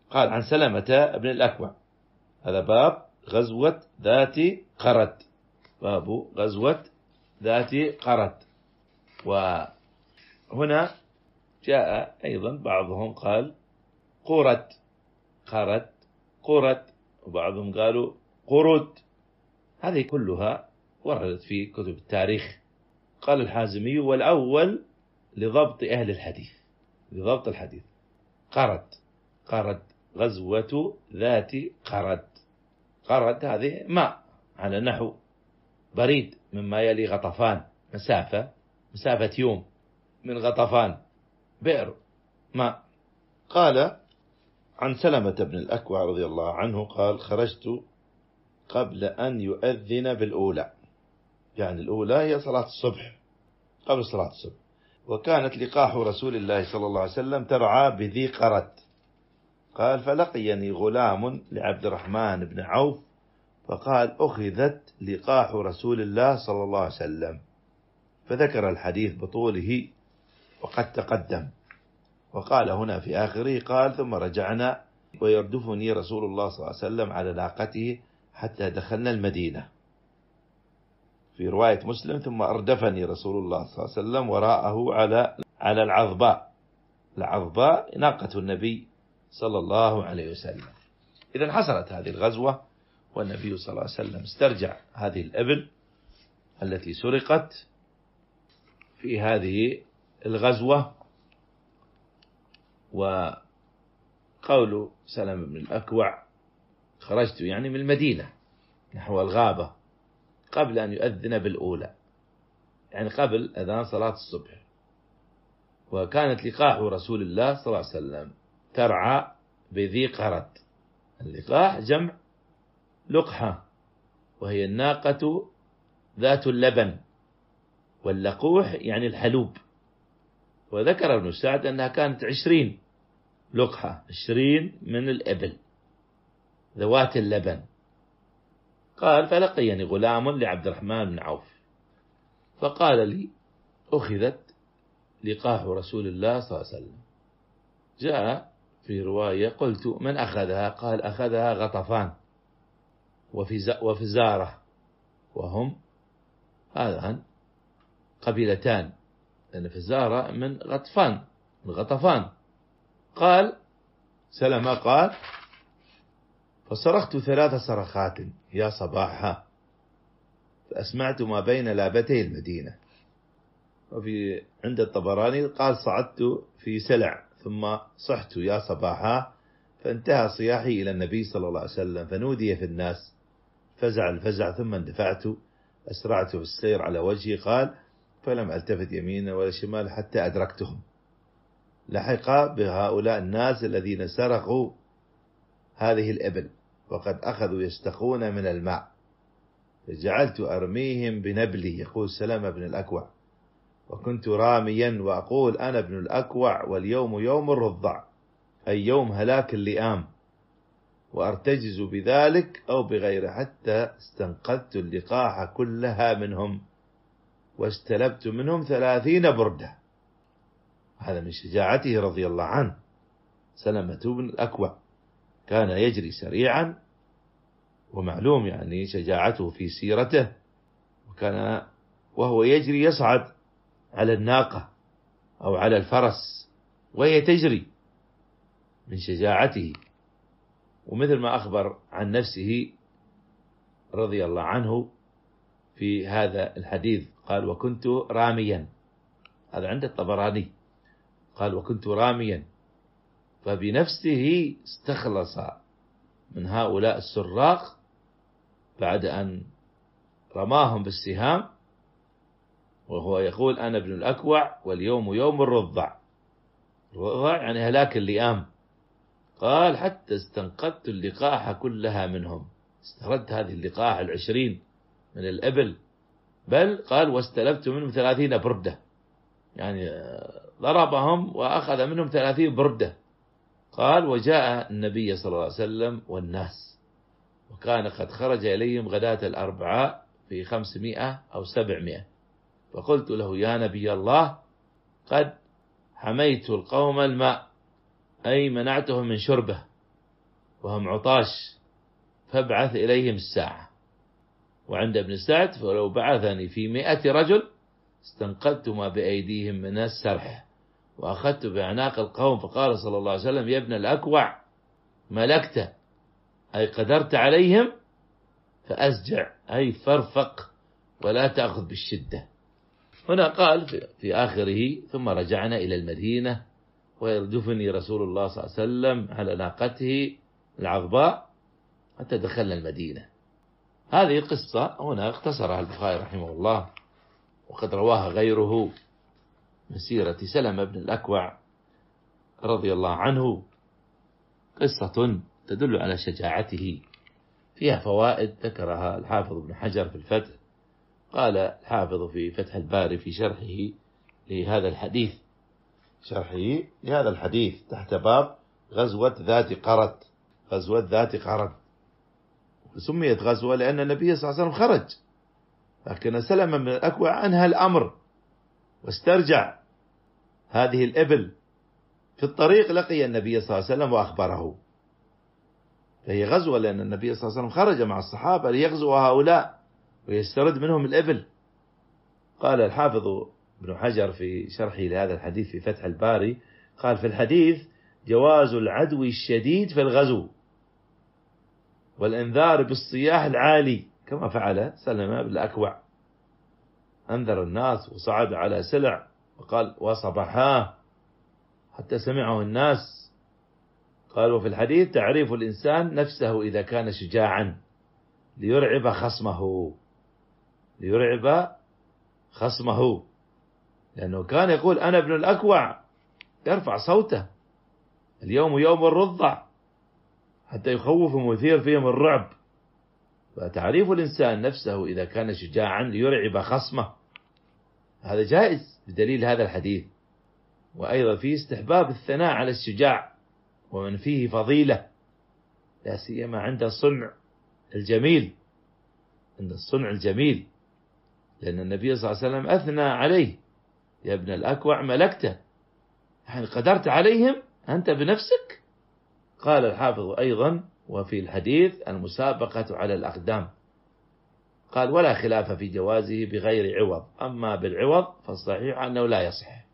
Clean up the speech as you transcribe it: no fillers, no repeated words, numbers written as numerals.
قال عن سلمة بن الأكوع. هذا باب غزوة ذات قرد، باب غزوة ذات قرد. وهنا جاء أيضا بعضهم قال قرد، قرد، قرد، وبعضهم قالوا قرد. هذه كلها وردت في كتب التاريخ. قال الحازمي: والأول لضبط أهل الحديث، لضبط الحديث. قرد، قرد، غزوة ذات قرد. قرد هذه ماء على نحو بريد مما يلي غطفان، مسافة يوم من غطفان، بئر ماء. قال عن سلمة بن الأكوع رضي الله عنه قال: خرجت قبل أن يؤذن بالأولى، يعني الأولى هي صلاة الصبح، قبل صلاة الصبح. وكانت لقاح رسول الله صلى الله عليه وسلم ترعى بذي قرد. قال: فلقيني غلام لعبد الرحمن بن عوف فقال: أخذت لقاح رسول الله صلى الله عليه وسلم، فذكر الحديث بطوله وقد تقدم. وقال هنا في آخره قال: ثم رجعنا ويردفني رسول الله صلى الله عليه وسلم على ناقته حتى دخلنا المدينة. في رواية مسلم: ثم أردفني رسول الله صلى الله عليه وسلم وراءه على العظباء. العظباء ناقة النبي صلى الله عليه وسلم. إذن حصلت هذه الغزوة، والنبي صلى الله عليه وسلم استرجع هذه الإبل التي سرقت في هذه الغزوة. وقول سلمة بن الأكوع: خرجت يعني من المدينة نحو الغابة قبل أن يؤذن بالأولى، يعني قبل أذان صلاة الصبح. وكانت لقاح رسول الله صلى الله عليه وسلم ترعى بذي قرد. اللقاح جمع لقحة، وهي الناقة ذات اللبن، واللقوح يعني الحلوب. وذكر ابن سعد أنها كانت 20 لقحة، 20 من الإبل ذوات اللبن. قال: فلقيني غلام لعبد الرحمن بن عوف فقال لي: أخذت لقاح رسول الله صلى الله عليه وسلم. جاء في رواية: قلت: من أخذها؟ قال: أخذها غطفان وفزارة، وهم هذان قبيلتان، لأن فزارة من غطفان. قال سلمة قال: فصرخت 3 صرخات يا صباحها، فأسمعت ما بين لابتي المدينة. وفي عند الطبراني قال: صعدت في سلع ثم صحت يا صباحها، فانتهى صياحي إلى النبي صلى الله عليه وسلم، فنودي في الناس، فزع الفزع، ثم اندفعت أسرعت في السير على وجهي. قال: فلم ألتفت يمينا ولا شمال حتى أدركتهم، لحق بهؤلاء الناس الذين سرقوا هذه الإبل وقد أخذوا يستقون من الماء، فجعلت أرميهم بنبلي. يقول سلمة بن الأكوع: وكنت راميا وأقول: أنا ابن الأكوع واليوم يوم الرضع، أي يوم هلاك اللئام، وأرتجز بذلك أو بغيره حتى استنقذت اللقاح كلها منهم واستلبت منهم 30 بردة. هذا من شجاعته رضي الله عنه. سلمة بن الأكوع كان يجري سريعا، ومعلوم يعني شجاعته في سيرته، وكان وهو يجري يصعد على الناقة أو على الفرس وهي تجري من شجاعته. ومثل ما أخبر عن نفسه رضي الله عنه في هذا الحديث قال: وكنت راميا. هذا عند الطبراني، قال: وكنت راميا. فبنفسه استخلص من هؤلاء السراق بعد أن رماهم بالسهام، وهو يقول: أنا ابن الأكوع واليوم يوم الرضع. الرضع يعني هلاك اللئام. قال: حتى استنقذت اللقاح كلها منهم، استردت هذه اللقاح 20 من الإبل، بل قال: واستلبت منهم 30 بردة، يعني ضربهم وأخذ منهم 30 بردة. قال: وجاء النبي صلى الله عليه وسلم والناس، وكان قد خرج إليهم غداة الأربعاء في 500 أو 700، فقلت له: يا نبي الله، قد حميت القوم الماء، أي منعتهم من شربه، وهم عطاش فابعث إليهم الساعة. وعند ابن سعد فلو بعثني في 100 رجل استنقذت ما بأيديهم من السرح وأخذت بأعناق القوم. فقال صلى الله عليه وسلم يا ابن الأكوع ملكت، أي قدرت عليهم، فأسجع أي فارفق ولا تأخذ بالشدة. هنا قال في آخره ثم رجعنا إلى المدينة ويردفني رسول الله صلى الله عليه وسلم على ناقته العظباء حتى دخلنا المدينة. هذه القصة هنا اختصرها البخاري رحمه الله، وقد رواها غيره من سيرة سلمة بن الأكوع رضي الله عنه، قصة تدل على شجاعته فيها فوائد ذكرها الحافظ ابن حجر في الفتح. قال الحافظ في فتح الباري في شرحه لهذا الحديث تحت باب غزوة ذات قرد. سميت غزوة لأن النبي صلى الله عليه وسلم خرج، لكن سلمة بن الأكوع أنهى الأمر واسترجع هذه الإبل. في الطريق لقي النبي صلى الله عليه وسلم وأخبره، فهي غزوة لأن النبي صلى الله عليه وسلم خرج مع الصحابة ليغزو هؤلاء ويسترد منهم الإبل. قال الحافظ ابن حجر في شرحه لهذا الحديث في فتح الباري قال في الحديث جواز العدو الشديد في الغزو والإنذار بالصياح العالي كما فعل سلمة بن الأكوع، أنذر الناس وصعد على سلع وقال وصبحاه حتى سمعه الناس. قال وفي الحديث تعريف الإنسان نفسه إذا كان شجاعا ليرعب خصمه، لأنه كان يقول أنا ابن الأكوع، يرفع صوته اليوم يوم الرضع حتى يخوفهم ويثير فيهم الرعب. فتعريف الإنسان نفسه إذا كان شجاعا ليرعب خصمه هذا جائز بدليل هذا الحديث. وأيضا فيه استحباب الثناء على الشجاع ومن فيه فضيلة، لا سيما عند الصنع الجميل، لأن النبي صلى الله عليه وسلم أثنى عليه يا ابن الأكوع ملكته، يعني قدرت عليهم أنت بنفسك. قال الحافظ أيضا وفي الحديث المسابقة على الأقدام، قال ولا خلاف في جوازه بغير عوض، أما بالعوض فالصحيح أنه لا يصح.